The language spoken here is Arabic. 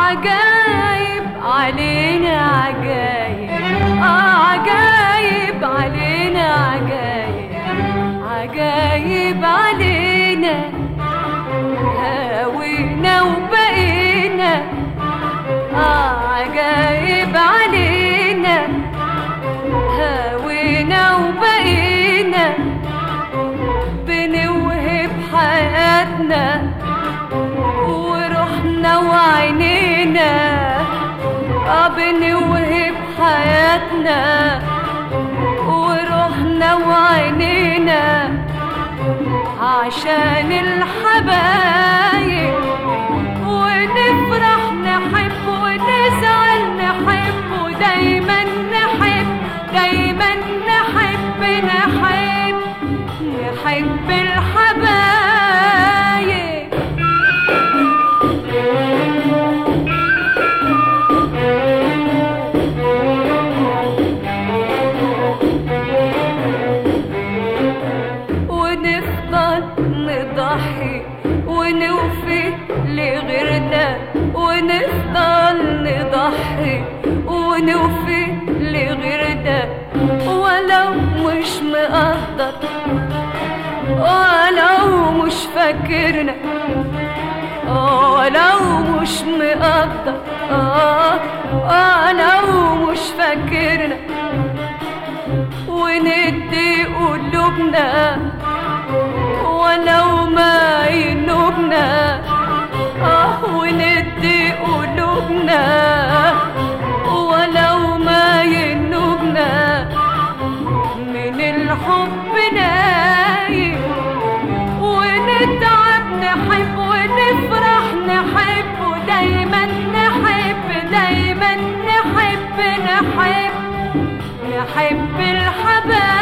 عجايب علينا عجايب، عجايب علينا عجايب، عجايب علينا، هاوينا وبقينا، عجايب علينا، هاوينا وبقينا، بنوهب حياتنا وروحنا وعينينا، بنوهب حياتنا وروحنا وعينينا عشان الحبايب، ونفرح نحب ونزعل نحب، ودايما نحب، دايما نحب، نحب، نحب الحبايب. ونفضل نضحي ونوفي لغيرنا، ونفضل نضحي ونوفي لغيرنا، ولو مش مقدر ولو مش فاكرنا، ولو مش مقدر ولو مش فاكرنا، وندي قلوبنا ولو ما ينوبنا، وندي قلوبنا ولو ما ينوبنا، من الحب نايم، ونتعب نحب ونفرح نحب، ودايما نحب، دايما نحب، نحب، نحب الحبايب.